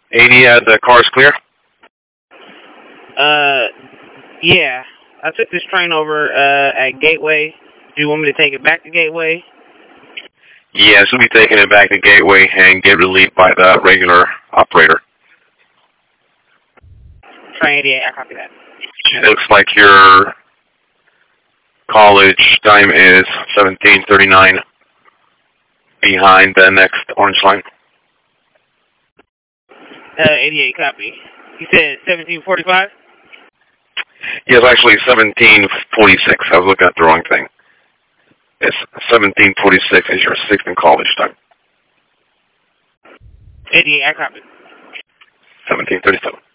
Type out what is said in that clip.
80, the car's clear? Yeah. I took this train over at Gateway. Do you want me to take it back to Gateway? Yes, we'll be taking it back to Gateway and get relieved by the regular operator. Train 88, I copy that. It looks like your college time is 17:39 behind the next orange line. 88, copy. You said 17:45? Yes, actually 17:46. I was looking at the wrong thing. It's 17:46 is your 6th in college time. 88, I copy. 17:37.